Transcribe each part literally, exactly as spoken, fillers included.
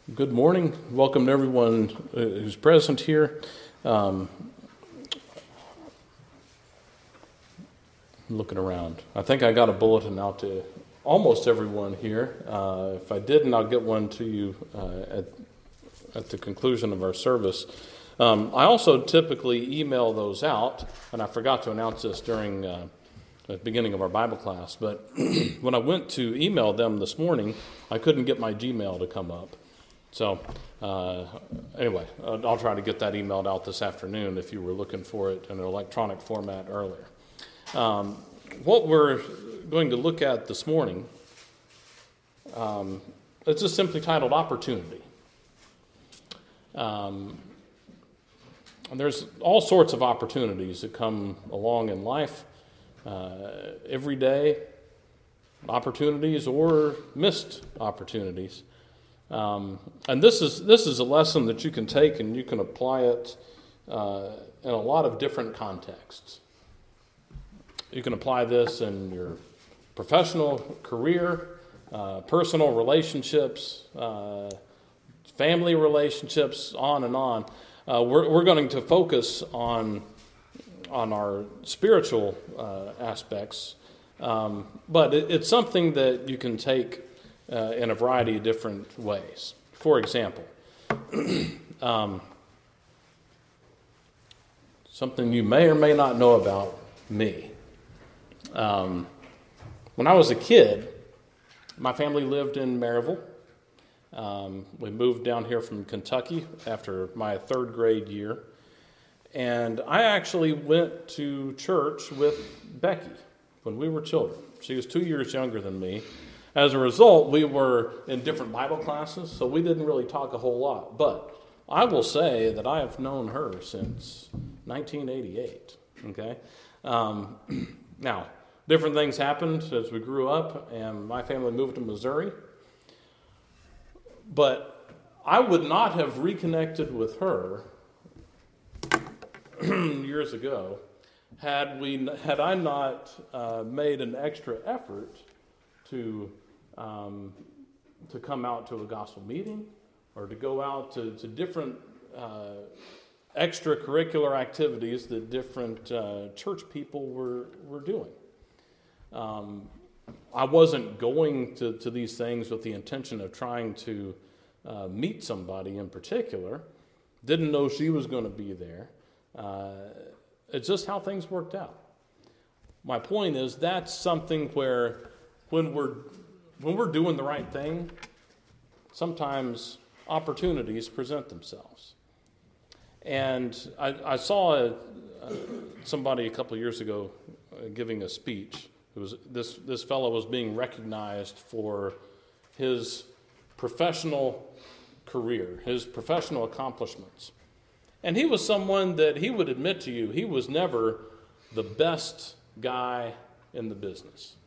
Good morning. Welcome to everyone who's present here. Um, looking around. I think I got a bulletin out to almost everyone here. Uh, if I didn't, I'll get one to you uh, at, at the conclusion of our service. Um, I also typically email those out, and I forgot to announce this during uh, the beginning of our Bible class, but when I went to email them this morning, I couldn't get my Gmail to come up. So, uh, anyway, I'll try to get that emailed out this afternoon if you were looking for it in an electronic format earlier. Um, what we're going to look at this morning, um, it's just simply titled Opportunity. Um, and there's all sorts of opportunities that come along in life, uh, every day, opportunities or missed opportunities. Um, and this is this is a lesson that you can take and you can apply it uh, in a lot of different contexts. You can apply this in your professional career, uh, personal relationships, uh, family relationships, on and on. Uh, we're we're going to focus on on our spiritual uh, aspects, um, but it, it's something that you can take Uh, in a variety of different ways. For example, um, something you may or may not know about me. Um, when I was a kid, my family lived in Maryville. Um, we moved down here from Kentucky after my third grade year. And I actually went to church with Becky when we were children. She was two years younger than me. As a result, we were in different Bible classes, so we didn't really talk a whole lot. But I will say that I have known her since nineteen eighty-eight, okay? Um, now, different things happened as we grew up, and my family moved to Missouri. But I would not have reconnected with her years ago had we had I not uh, made an extra effort to Um, to come out to a gospel meeting or to go out to, to different uh, extracurricular activities that different uh, church people were, were doing. Um, I wasn't going to, to these things with the intention of trying to uh, meet somebody in particular. Didn't know she was going to be there. Uh, it's just how things worked out. My point is that's something where when we're When we're doing the right thing, sometimes opportunities present themselves. And I, I saw a, uh, somebody a couple of years ago uh, giving a speech. It was this this fellow was being recognized for his professional career, his professional accomplishments. And he was someone that he would admit to you, he was never the best guy in the business.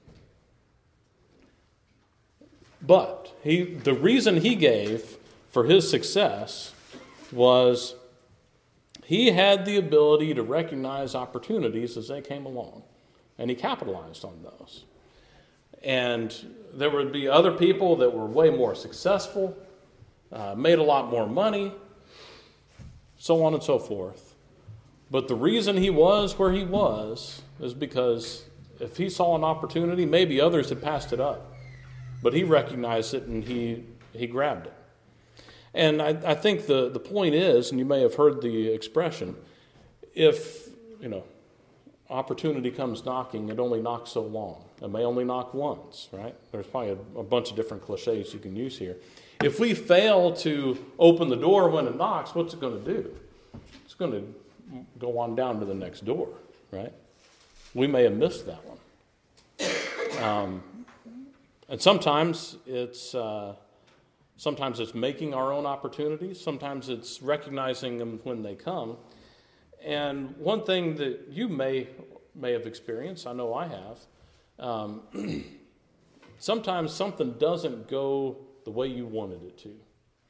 But he, the reason he gave for his success was he had the ability to recognize opportunities as they came along, and he capitalized on those. And there would be other people that were way more successful, uh, made a lot more money, so on and so forth. But the reason he was where he was is because if he saw an opportunity, maybe others had passed it up. But he recognized it and he he grabbed it. And I, I think the, the point is, and you may have heard the expression, if, you know, opportunity comes knocking, it only knocks so long. It may only knock once, right? There's probably a, a bunch of different cliches you can use here. If we fail to open the door when it knocks, what's it going to do? It's going to go on down to the next door, right? We may have missed that one. Um And sometimes it's uh, sometimes it's making our own opportunities. Sometimes it's recognizing them when they come. And one thing that you may may have experienced, I know I have, um, sometimes something doesn't go the way you wanted it to.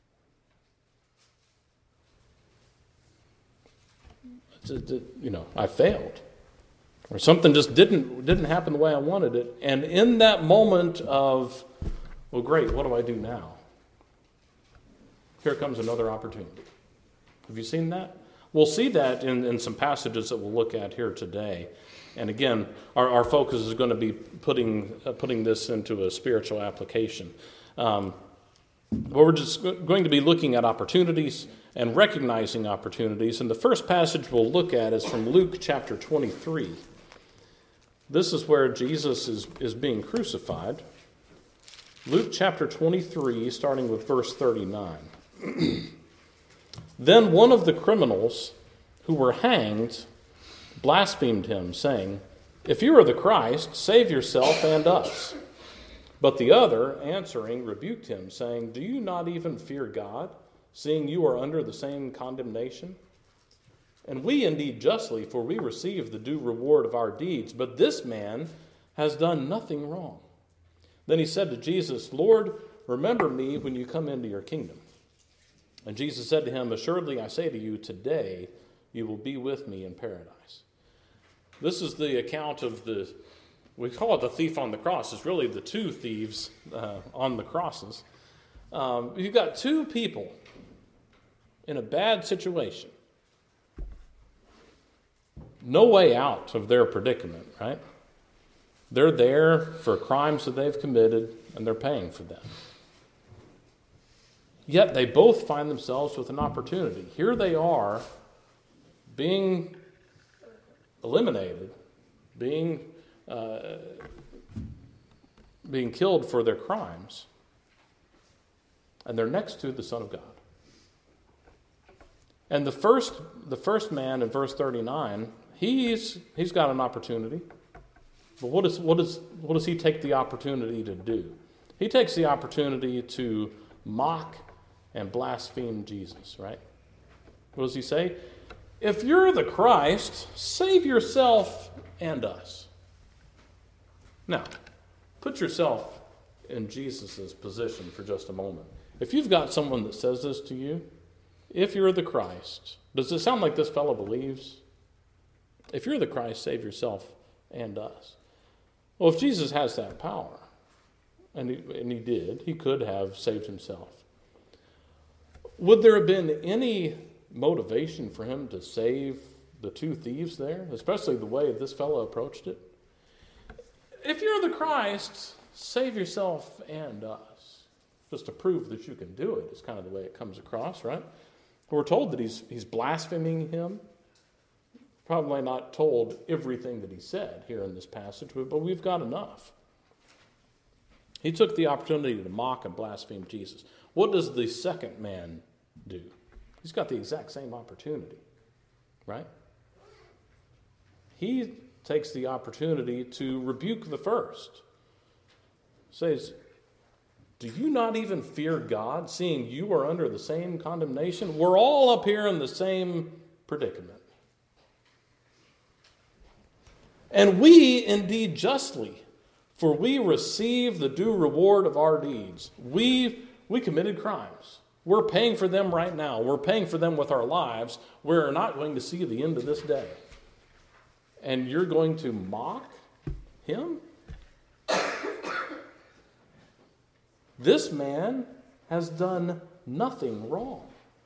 It's, it, you know, I failed. Or something just didn't didn't happen the way I wanted it. And in that moment of, well, great, what do I do now? here comes another opportunity. Have you seen that? We'll see that in, in some passages that we'll look at here today. And again, our, our focus is going to be putting uh, putting this into a spiritual application. Um, but we're just going to be looking at opportunities and recognizing opportunities. And the first passage we'll look at is from Luke chapter twenty-three. This is where Jesus is, is being crucified. Luke chapter twenty-three, starting with verse thirty-nine. Then one of the criminals who were hanged blasphemed him, saying, "If you are the Christ, save yourself and us." But the other, answering, rebuked him, saying, "Do you not even fear God, seeing you are under the same condemnation? And we indeed justly, for we receive the due reward of our deeds, but this man has done nothing wrong." Then he said to Jesus, "Lord, remember me when you come into your kingdom." And Jesus said to him, "Assuredly I say to you, today you will be with me in paradise." This is the account of the, we call it the thief on the cross. It's really the two thieves uh, on the crosses. Um, you've got two people in a bad situation. No way out of their predicament, right? They're there for crimes that they've committed, and they're paying for them. Yet they both find themselves with an opportunity. Here they are being eliminated, being, uh, being killed for their crimes, and they're next to the Son of God. And the first, the first man in verse thirty-nine, he's he's got an opportunity. But what is what is what does he take the opportunity to do? He takes the opportunity to mock and blaspheme Jesus, right? What does he say? "If you're the Christ, save yourself and us." Now, put yourself in Jesus' position for just a moment. If you've got someone that says this to you, "If you're the Christ," does it sound like this fellow believes? If you're the Christ, save yourself and us. Well, if Jesus has that power, and he, and he did, he could have saved himself. Would there have been any motivation for him to save the two thieves there, especially the way this fellow approached it? If you're the Christ, save yourself and us. Just to prove that you can do it is kind of the way it comes across, right? We're told that he's he's blaspheming him. Probably not told everything that he said here in this passage, but we've got enough. He took the opportunity to mock and blaspheme Jesus. What does the second man do? He's got the exact same opportunity, right? He takes the opportunity to rebuke the first. Says, "Do you not even fear God, seeing you are under the same condemnation?" We're all up here in the same predicament. "And we indeed justly, for we receive the due reward of our deeds." We, we committed crimes. We're paying for them right now. We're paying for them with our lives. We're not going to see the end of this day. And you're going to mock him? This man has done nothing wrong.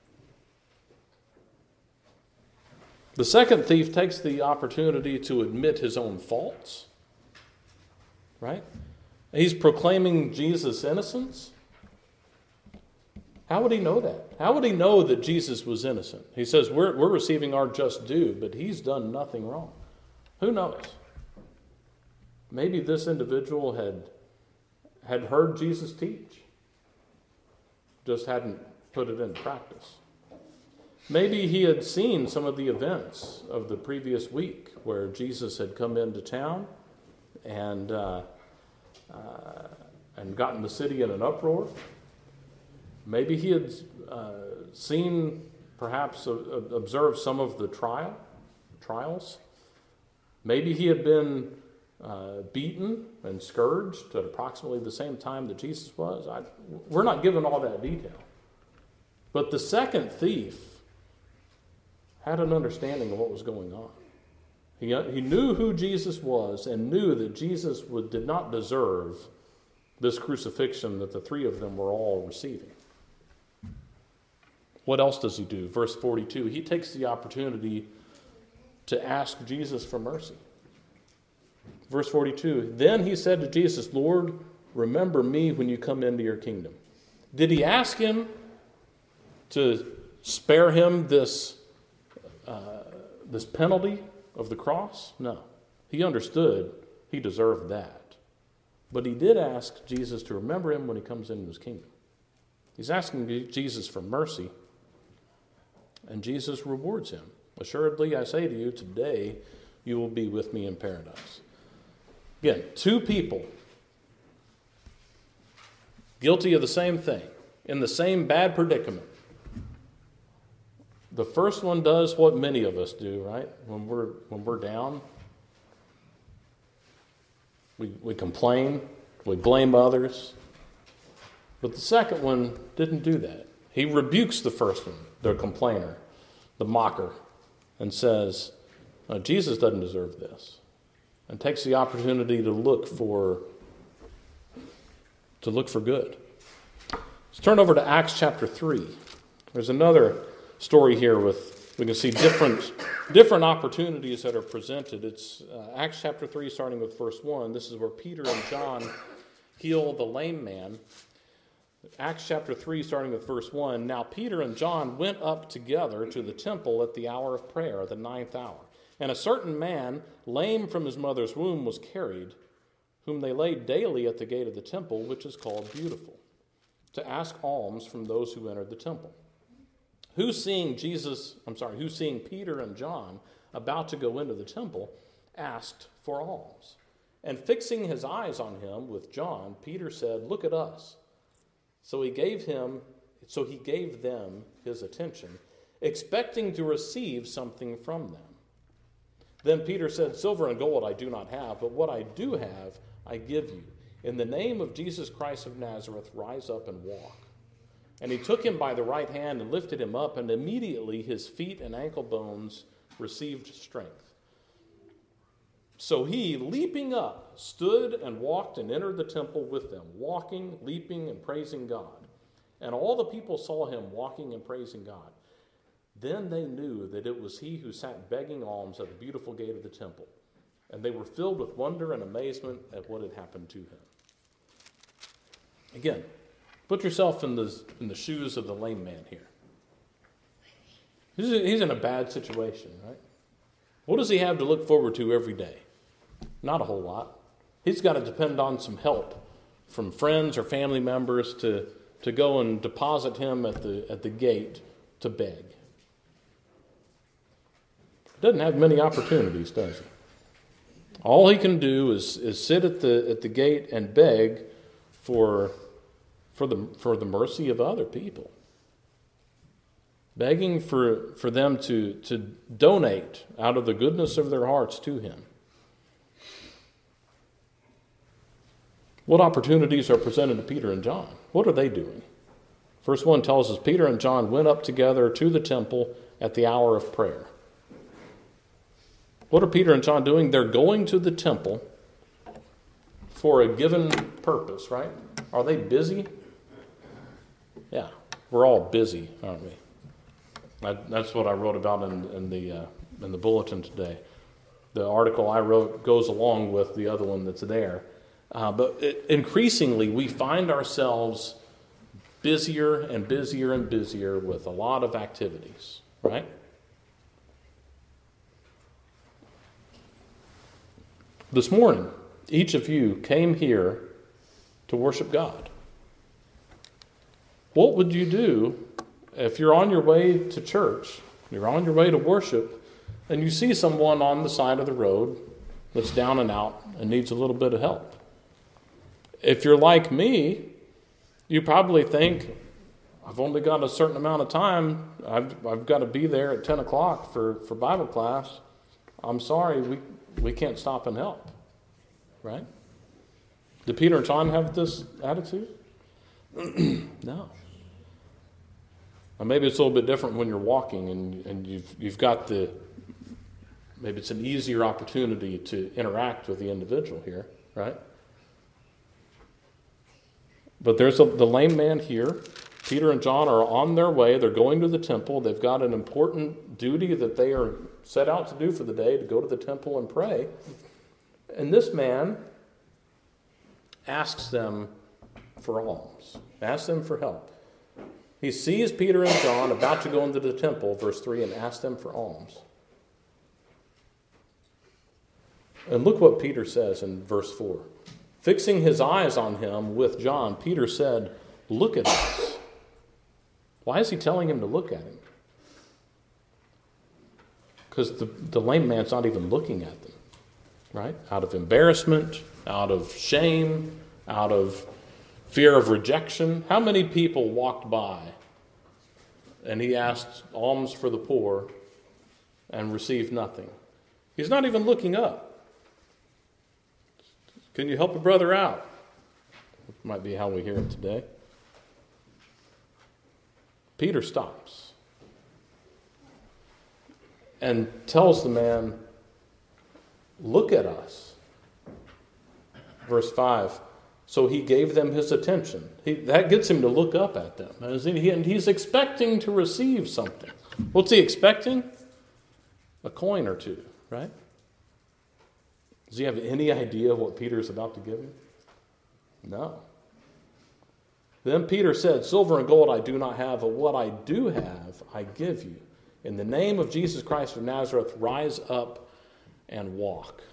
The second thief takes the opportunity to admit his own faults, right? He's proclaiming Jesus' innocence. How would he know that? How would he know that Jesus was innocent? He says, we're, we're receiving our just due, but he's done nothing wrong. Who knows? Maybe this individual had, had heard Jesus teach, just hadn't put it into practice. Maybe he had seen some of the events of the previous week where Jesus had come into town and uh, uh, and gotten the city in an uproar. Maybe he had uh, seen, perhaps uh, observed some of the trial trials. Maybe he had been uh, beaten and scourged at approximately the same time that Jesus was. I, we're not given all that detail. But the second thief had an understanding of what was going on. He, he knew who Jesus was and knew that Jesus would, did not deserve this crucifixion that the three of them were all receiving. what else does he do? Verse forty-two, he takes the opportunity to ask Jesus for mercy. Verse forty-two, then he said to Jesus, Lord, remember me when you come into your kingdom. Did he ask him to spare him this, uh, this penalty of the cross? No. He understood he deserved that. But he did ask Jesus to remember him when he comes into his kingdom. He's asking Jesus for mercy, and Jesus rewards him. Assuredly, I say to you, today you will be with me in paradise. Again, two people guilty of the same thing, in the same bad predicament. The first one does what many of us do, right? When we're when we're down, we we complain, we blame others. But the second one didn't do that. He rebukes the first one, the complainer, the mocker, and says, no, Jesus doesn't deserve this. And takes the opportunity to look for to look for good. Let's turn over to Acts chapter three. There's another story here with, we can see different, different opportunities that are presented. It's uh, Acts chapter three, starting with verse one. This is where Peter and John heal the lame man. Acts chapter three, starting with verse one. Now Peter and John went up together to the temple at the hour of prayer, the ninth hour. And a certain man, lame from his mother's womb, was carried, whom they laid daily at the gate of the temple, which is called Beautiful, to ask alms from those who entered the temple. Who seeing Jesus, I'm sorry, who seeing Peter and John about to go into the temple, asked for alms. And fixing his eyes on him with John, Peter said, look at us. So he gave him, so he gave them his attention, expecting to receive something from them. Then Peter said, silver and gold I do not have, but what I do have I give you. In the name of Jesus Christ of Nazareth, rise up and walk. And he took him by the right hand and lifted him up, and immediately his feet and ankle bones received strength. So he, leaping up, stood and walked and entered the temple with them, walking, leaping, and praising God. And all the people saw him walking and praising God. Then they knew that it was he who sat begging alms at the beautiful gate of the temple. And they were filled with wonder and amazement at what had happened to him. Again, put yourself in the, in the shoes of the lame man here. He's, he's in a bad situation, right? What does he have to look forward to every day? Not a whole lot. He's got to depend on some help from friends or family members to, to go and deposit him at the, at the gate to beg. Doesn't have many opportunities, does he? All he can do is, is sit at the at the gate and beg for, for the for the mercy of other people. Begging for, for them to, to donate out of the goodness of their hearts to him. What opportunities are presented to Peter and John? What are they doing? Verse one tells us Peter and John went up together to the temple at the hour of prayer. What are Peter and John doing? They're going to the temple for a given purpose, right? Are they busy? Yeah, we're all busy, aren't we? That, that's what I wrote about in, in the uh, in the bulletin today. The article I wrote goes along with the other one that's there. Uh, but it, increasingly, we find ourselves busier and busier and busier with a lot of activities, right? This morning, each of you came here to worship God. What would you do if you're on your way to church, you're on your way to worship, and you see someone on the side of the road that's down and out and needs a little bit of help? If you're like me, you probably think, I've only got a certain amount of time. I've, I've got to be there at ten o'clock for, for Bible class. I'm sorry, we We can't stop and help, right? Did Peter and John have this attitude? No. Or maybe it's a little bit different when you're walking and, and you've you've got the, maybe it's an easier opportunity to interact with the individual here, right? But there's a, the lame man here. Peter and John are on their way. They're going to the temple. They've got an important duty that they are set out to do for the day, to go to the temple and pray. And this man asks them for alms, asks them for help. He sees Peter and John about to go into the temple, verse three, and asks them for alms. And look what Peter says in verse four. Fixing his eyes on him with John, Peter said, "Look at us." Why is he telling him to look at him? Because the, the lame man's not even looking at them, right? Out of embarrassment, out of shame, out of fear of rejection. How many people walked by and he asked alms for the poor and received nothing? He's not even looking up. Can you help a brother out? Might be how we hear it today. Peter stops and tells the man, "Look at us." Verse five. So he gave them his attention. He, that gets him to look up at them. And he's expecting to receive something. What's he expecting? A coin or two, right? Does he have any idea what Peter's about to give him? No. Then Peter said, "Silver and gold I do not have, but what I do have I give you. In the name of Jesus Christ of Nazareth, rise up and walk."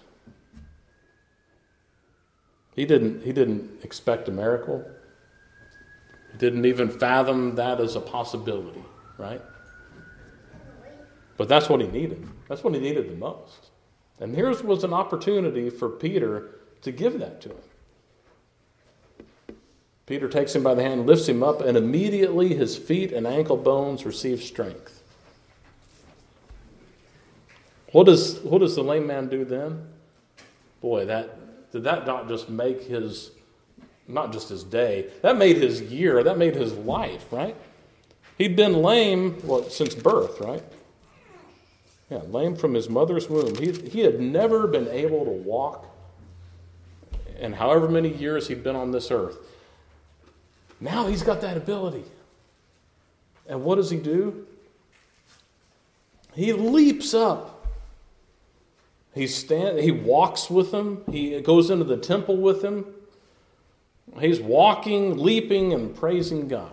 He didn't, he didn't expect a miracle. He didn't even fathom that as a possibility, right? But that's what he needed. That's what he needed the most. And here was an opportunity for Peter to give that to him. Peter takes him by the hand, lifts him up, and immediately his feet and ankle bones receive strength. What does, what does the lame man do then? Boy, that did that not just make his, not just his day, that made his year, that made his life, right? He'd been lame, what, since birth, right? Yeah, lame from his mother's womb. He, he had never been able to walk in however many years he'd been on this earth. Now he's got that ability. And what does he do? He leaps up. He stand, he walks with them. He goes into the temple with them. He's walking, leaping, and praising God.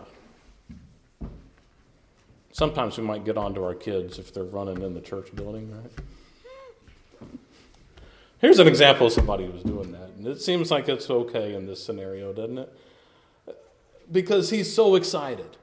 Sometimes we might get on to our kids if they're running in the church building, right? Here's an example of somebody who was doing that. And it seems like it's okay in this scenario, doesn't it? Because he's so excited.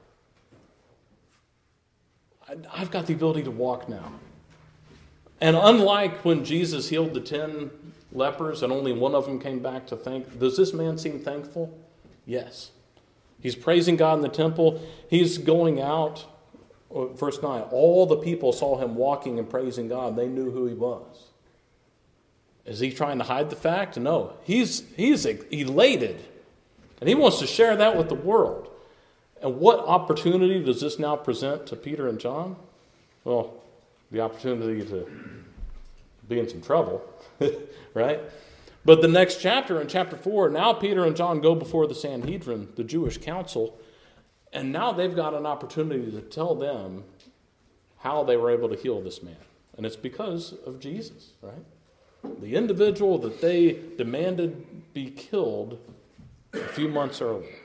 I've got the ability to walk now. And unlike when Jesus healed the ten lepers and only one of them came back to thank, does this man seem thankful? Yes. He's praising God in the temple. He's going out. Verse nine, all the people saw him walking and praising God. They knew who he was. Is he trying to hide the fact? No. He's, he's elated. And he wants to share that with the world. And what opportunity does this now present to Peter and John? Well, the opportunity to be in some trouble, right? But the next chapter, in chapter four, now Peter and John go before the Sanhedrin, the Jewish council, and now they've got an opportunity to tell them how they were able to heal this man. And it's because of Jesus, right? The individual that they demanded be killed a few months earlier.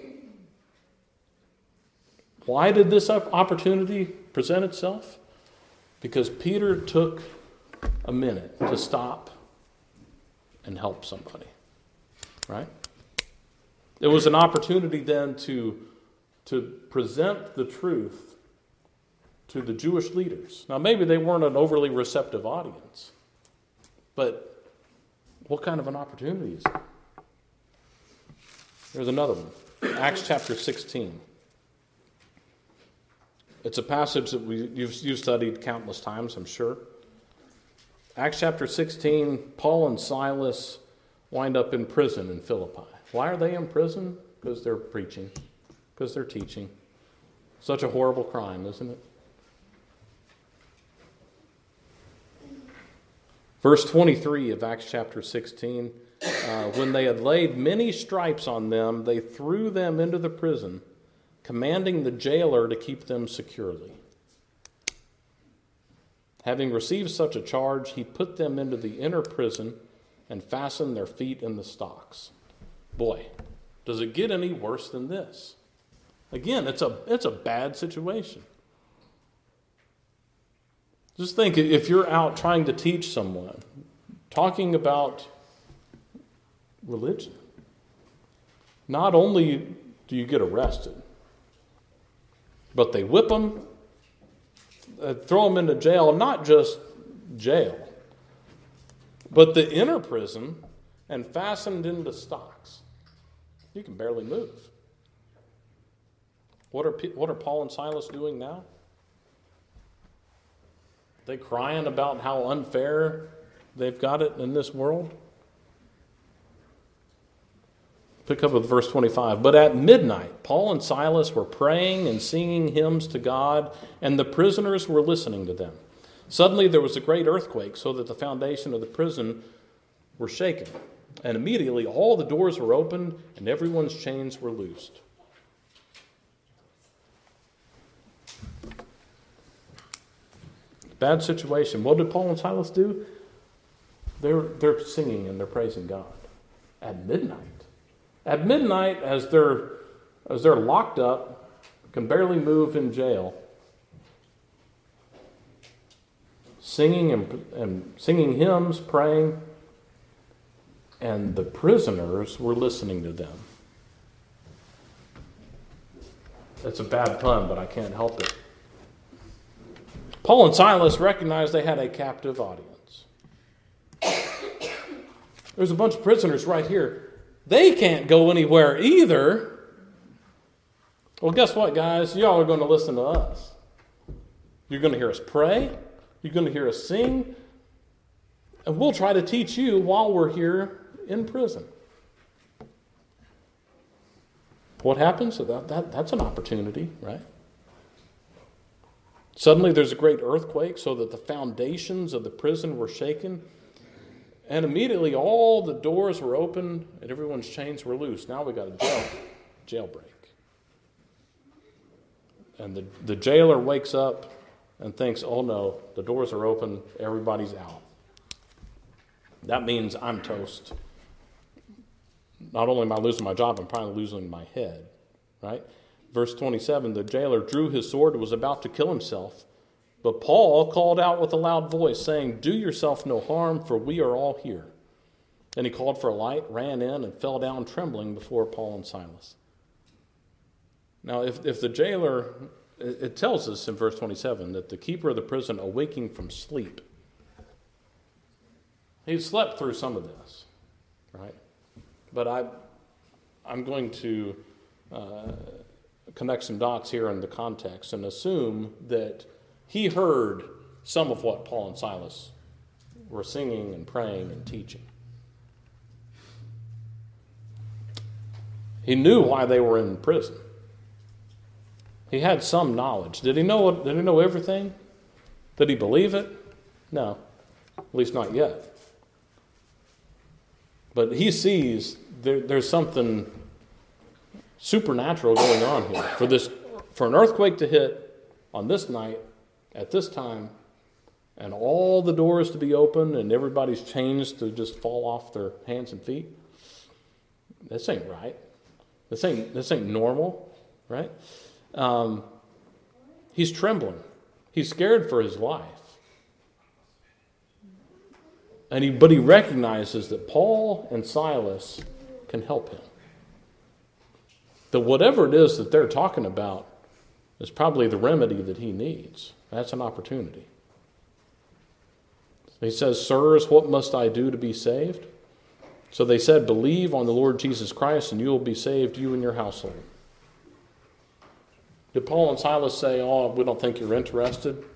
Why did this opportunity present itself? Because Peter took a minute to stop and help somebody, right? It was an opportunity then to, to present the truth to the Jewish leaders. Now, maybe they weren't an overly receptive audience, but what kind of an opportunity is it? There's another one, Acts chapter sixteen. It's a passage that we, you've, you've studied countless times, I'm sure. Acts chapter sixteen, Paul and Silas wind up in prison in Philippi. Why are they in prison? Because they're preaching, because they're teaching. Such a horrible crime, isn't it? Verse twenty-three of Acts chapter sixteen, uh, when they had laid many stripes on them, they threw them into the prison commanding the jailer to keep them securely. Having received such a charge, he put them into the inner prison and fastened their feet in the stocks. Boy, does it get any worse than this? Again, it's a it's a bad situation. Just think, if you're out trying to teach someone, talking about religion, not only do you get arrested, but they whip them, uh, throw them into jail, not just jail, but the inner prison, and fastened into stocks. You can barely move. What are what are Paul and Silas doing now? They crying about how unfair they've got it in this world? Pick up with verse twenty-five. But at midnight, Paul and Silas were praying and singing hymns to God, and the prisoners were listening to them. Suddenly there was a great earthquake, so that the foundation of the prison were shaken. And immediately all the doors were opened, and everyone's chains were loosed. Bad situation. What did Paul and Silas do? They're, they're singing and they're praising God at midnight. At midnight, as they're, as they're locked up, can barely move in jail, singing and, and singing hymns, praying, and the prisoners were listening to them. That's a bad pun, but I can't help it. Paul and Silas recognized they had a captive audience. There's a bunch of prisoners right here. They can't go anywhere either. Well, guess what, guys? Y'all are going to listen to us. You're going to hear us pray. You're going to hear us sing. And we'll try to teach you while we're here in prison. What happens? That, that, that's an opportunity, right? Suddenly there's a great earthquake, so that the foundations of the prison were shaken. And immediately all the doors were opened and everyone's chains were loose. Now we got a jail, jailbreak. And the, the jailer wakes up and thinks, oh no, the doors are open, everybody's out. That means I'm toast. Not only am I losing my job, I'm probably losing my head, right? Verse twenty-seven, the jailer drew his sword and was about to kill himself. But Paul called out with a loud voice, saying, do yourself no harm, for we are all here. Then he called for a light, ran in, and fell down trembling before Paul and Silas. Now, if, if the jailer, it tells us in verse twenty-seven that the keeper of the prison, awaking from sleep, he slept through some of this, right? But I, I'm going to uh, connect some dots here in the context and assume that he heard some of what Paul and Silas were singing and praying and teaching. He knew why they were in prison. He had some knowledge. Did he know? Did he know everything? Did he believe it? No, at least not yet. But he sees there, there's something supernatural going on here. For this, for an earthquake to hit on this night, at this time, and all the doors to be open and everybody's chains to just fall off their hands and feet, this ain't right. This ain't this ain't normal, right? Um, he's trembling. He's scared for his life. And he, but he recognizes that Paul and Silas can help him. That whatever it is that they're talking about is probably the remedy that he needs. That's an opportunity. He says, sirs, what must I do to be saved? So they said, believe on the Lord Jesus Christ and you will be saved, you and your household. Did Paul and Silas say, oh, we don't think you're interested?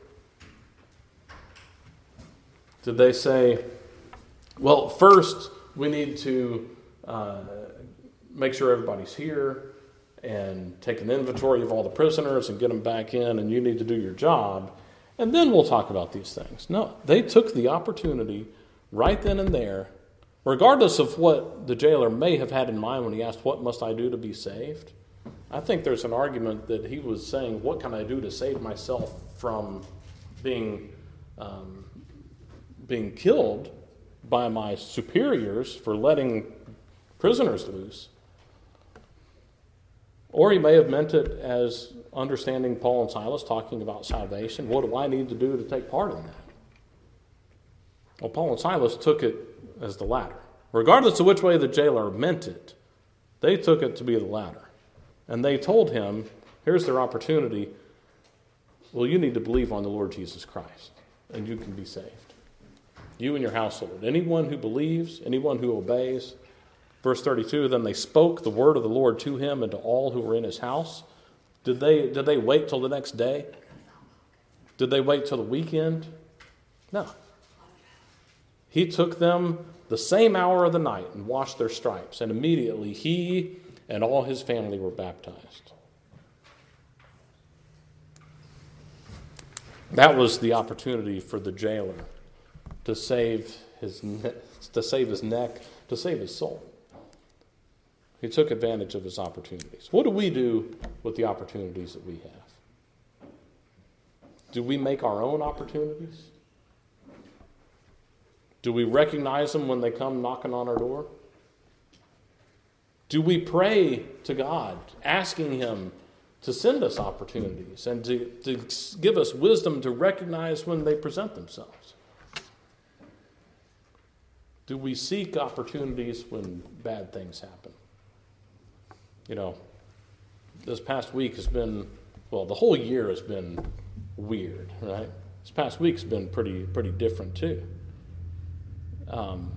Did they say, well, first we need to uh, make sure everybody's here and take an inventory of all the prisoners and get them back in, and you need to do your job, and then we'll talk about these things? No, they took the opportunity right then and there, regardless of what the jailer may have had in mind when he asked, what must I do to be saved? I think there's an argument that he was saying, what can I do to save myself from being um, being killed by my superiors for letting prisoners loose? Or he may have meant it as understanding Paul and Silas talking about salvation. What do I need to do to take part in that? Well, Paul and Silas took it as the latter. Regardless of which way the jailer meant it, they took it to be the latter. And they told him, here's their opportunity. Well, you need to believe on the Lord Jesus Christ, and you can be saved. You and your household. Anyone who believes, anyone who obeys. Verse thirty-two, then they spoke the word of the Lord to him and to all who were in his house. Did they, did they wait till the next day? Did they wait till the weekend? No. He took them the same hour of the night and washed their stripes, and immediately he and all his family were baptized. That was the opportunity for the jailer to save his ne- to save his neck, to save his soul. He took advantage of his opportunities. What do we do with the opportunities that we have? Do we make our own opportunities? Do we recognize them when they come knocking on our door? Do we pray to God, asking him to send us opportunities and to, to give us wisdom to recognize when they present themselves? Do we seek opportunities when bad things happen? You know, this past week has been, well, the whole year has been weird, right? This past week's been pretty pretty different too. Um,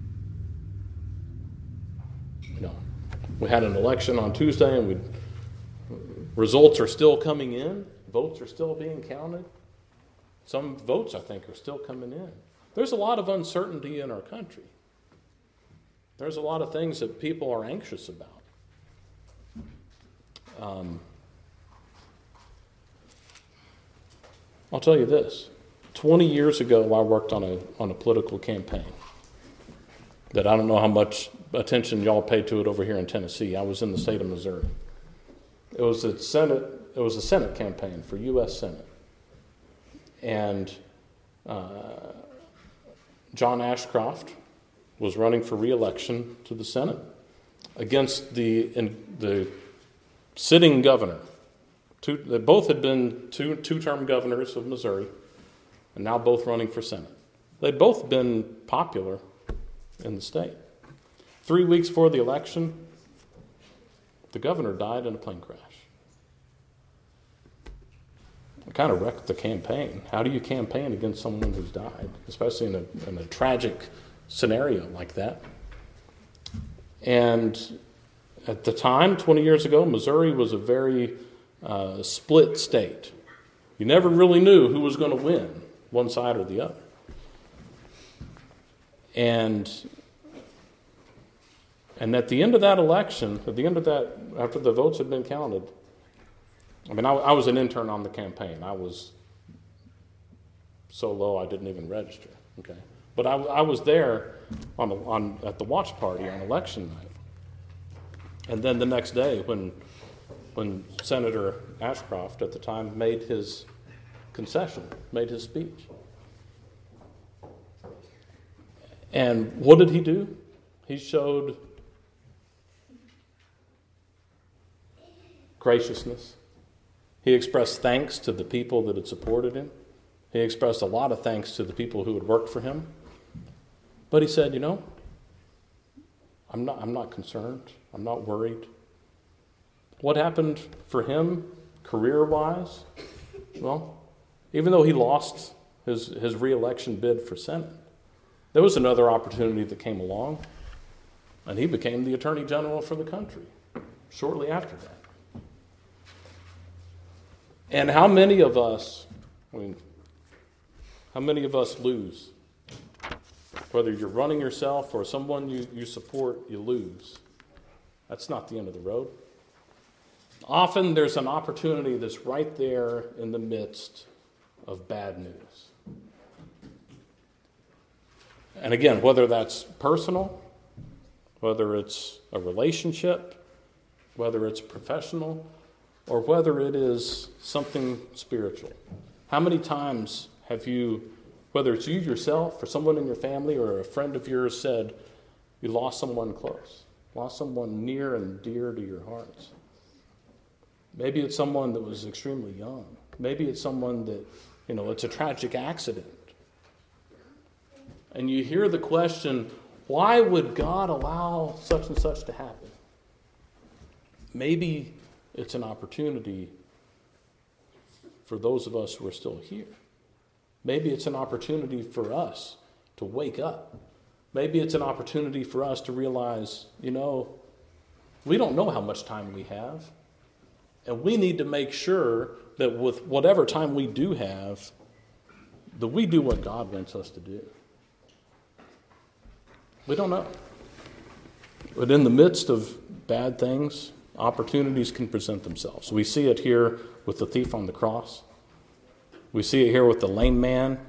you know, we had an election on Tuesday, and we results are still coming in. Votes are still being counted. Some votes, I think, are still coming in. There's a lot of uncertainty in our country. There's a lot of things that people are anxious about. Um, I'll tell you this. twenty years ago, I worked on a on a political campaign that I don't know how much attention y'all pay to it over here in Tennessee. I was in the state of Missouri. It was a Senate. It was a Senate campaign for U S Senate, and uh, John Ashcroft was running for re-election to the Senate against the in, the sitting governor. Two, they both had been two two-term governors of Missouri, and now both running for Senate. They'd both been popular in the state. Three weeks before the election, the governor died in a plane crash. It kind of wrecked the campaign. How do you campaign against someone who's died, especially in a, in a tragic scenario like that? And at the time, twenty years ago, Missouri was a very uh, split state. You never really knew who was going to win, one side or the other. And and at the end of that election, at the end of that, after the votes had been counted, I mean, I, I was an intern on the campaign. I was so low I didn't even register. Okay, but I, I was there on, on at the watch party on election night. And then the next day, when when Senator Ashcroft at the time made his concession, made his speech. And what did he do? He showed graciousness. He expressed thanks to the people that had supported him. He expressed a lot of thanks to the people who had worked for him. But he said, you know, I'm not, I'm not concerned. I'm not worried. What happened for him career-wise? Well, even though he lost his, his re-election bid for Senate, there was another opportunity that came along, and he became the Attorney General for the country shortly after that. And how many of us, I mean, how many of us lose? Whether you're running yourself or someone you, you support, you lose. That's not the end of the road. Often there's an opportunity that's right there in the midst of bad news. And again, whether that's personal, whether it's a relationship, whether it's professional or whether it is something spiritual. How many times have you, whether it's you yourself or someone in your family or a friend of yours, said you lost someone close, lost someone near and dear to your hearts? Maybe it's someone that was extremely young. Maybe it's someone that, you know, it's a tragic accident. And you hear the question, why would God allow such and such to happen? Maybe it's an opportunity for those of us who are still here. Maybe it's an opportunity for us to wake up. Maybe it's an opportunity for us to realize, you know, we don't know how much time we have. And we need to make sure that with whatever time we do have, that we do what God wants us to do. We don't know. But in the midst of bad things, opportunities can present themselves. We see it here with the thief on the cross. We see it here with the lame man.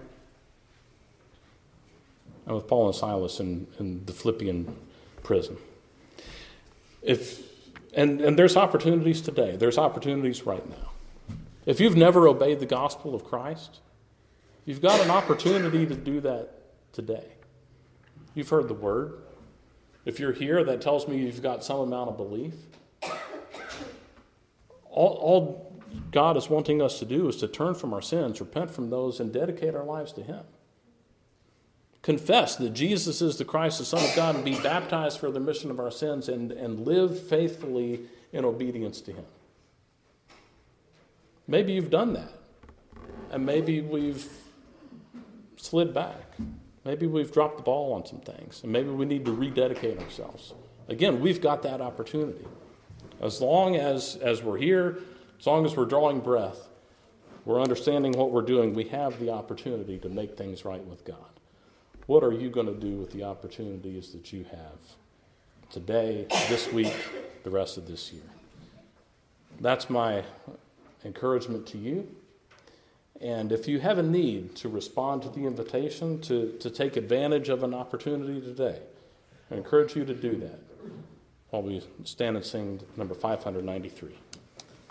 And with Paul and Silas in, in the Philippian prison. If and, and there's opportunities today. There's opportunities right now. If you've never obeyed the gospel of Christ, you've got an opportunity to do that today. You've heard the word. If you're here, that tells me you've got some amount of belief. All, all God is wanting us to do is to turn from our sins, repent from those, and dedicate our lives to Him. Confess that Jesus is the Christ, the Son of God, and be baptized for the remission of our sins, and, and live faithfully in obedience to Him. Maybe you've done that, and maybe we've slid back. Maybe we've dropped the ball on some things, and maybe we need to rededicate ourselves. Again, we've got that opportunity. As long as, as we're here, as long as we're drawing breath, we're understanding what we're doing, we have the opportunity to make things right with God. What are you going to do with the opportunities that you have today, this week, the rest of this year? That's my encouragement to you. And if you have a need to respond to the invitation to, to take advantage of an opportunity today, I encourage you to do that while we stand and sing number five ninety-three.